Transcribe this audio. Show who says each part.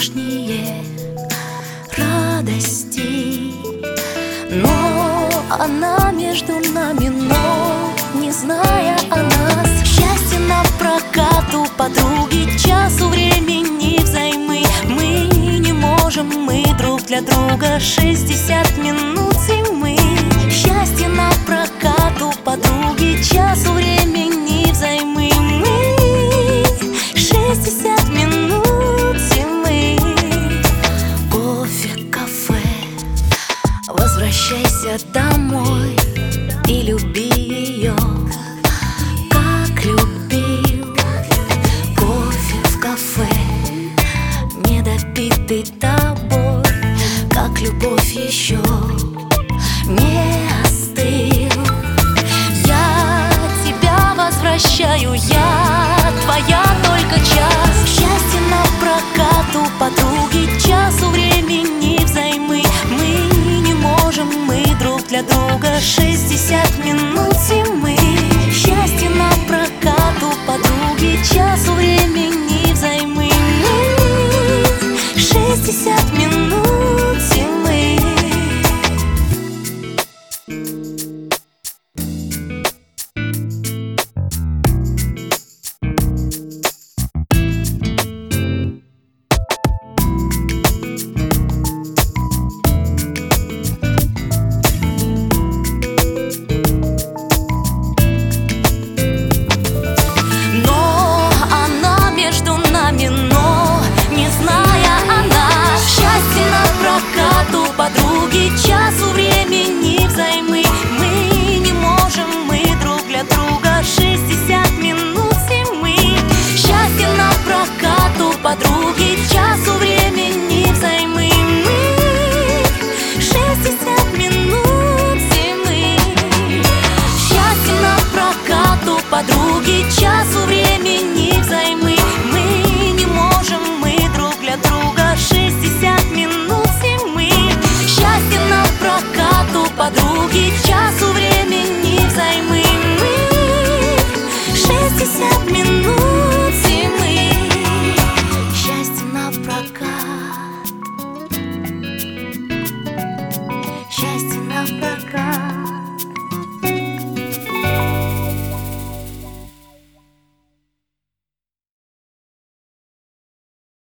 Speaker 1: прежние радости. Но она между нами, но не зная о нас. Счастье напрокат у подруги, часу времени взаймы. Мы не можем, мы друг для друга 60 минут зимы. Счастье напрокат у подруги, часу времени взаймы. Мы 60 минут зимы. Кофе, кафе, возвращайся домой и люби ее, как любил. Кофе в кафе, недопитый тобой, как любовь еще не остыл. Я тебя возвращаю, я твоя только час. Счастье напрокат у подруги, часу времени взаймы. Мы не можем, мы друг для друга 60 минут зимы. Счастье напрокат у подруги, часу времени взаймы. Мы 60 минут зимы. Подруги, часу времени взаймы. Мы не можем, мы друг для друга 60 минут зимы. Счастье напрокат у подруги, часу времени взаймы. Мы 60 минут зимы. Счастье напрокат у подруги, часу времени взаймы. Мы не можем, мы друг для друга 60 минут зимы. Счастье напрокат у подруги, часу времени.